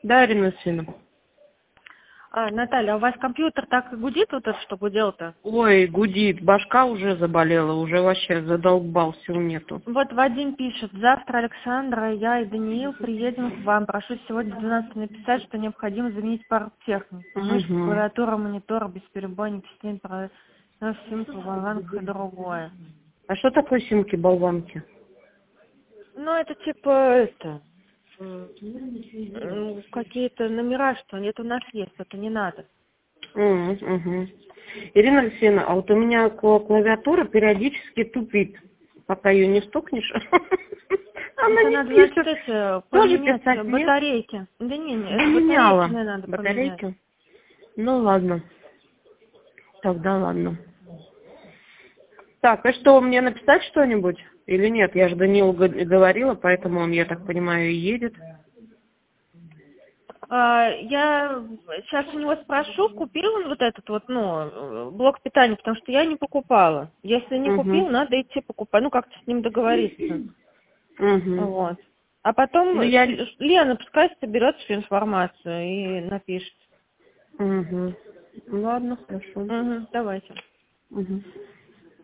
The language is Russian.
Да, Ирина Алексеевна. Наталья, у вас компьютер так и гудит, вот это что гудел-то? Ой, гудит, башка уже заболела, уже вообще задолбал, сил нету. Вот Вадим пишет, завтра Александра, я и Даниил приедем к вам. Прошу сегодня в 12 написать, что необходимо заменить пару техник. Мышь, клавиатура, монитор, бесперебойник, система, симка, болванка и другое. А что такое симки-болванки? Ну, это типа, какие-то номера, что это у нас есть, это не надо. Ирина Алексеевна, а вот у меня клавиатура периодически тупит, пока ее не стукнешь. Она не надо, пишет. значит, Тоже поменять писать нет? батарейки. Да не, Меняла батарейки надо батарейки. поменять. Ну ладно. Тогда ладно. Так, и что, мне написать что-нибудь? Или нет? Я же Данилу говорила, поэтому он, я так понимаю, и едет. Я сейчас у него спрошу, купил он вот этот вот, блок питания, потому что я не покупала. Если не купил, надо идти покупать, как-то с ним договориться. Вот. А потом Лена пускай соберет всю информацию и напишет. Ладно, хорошо. Давайте.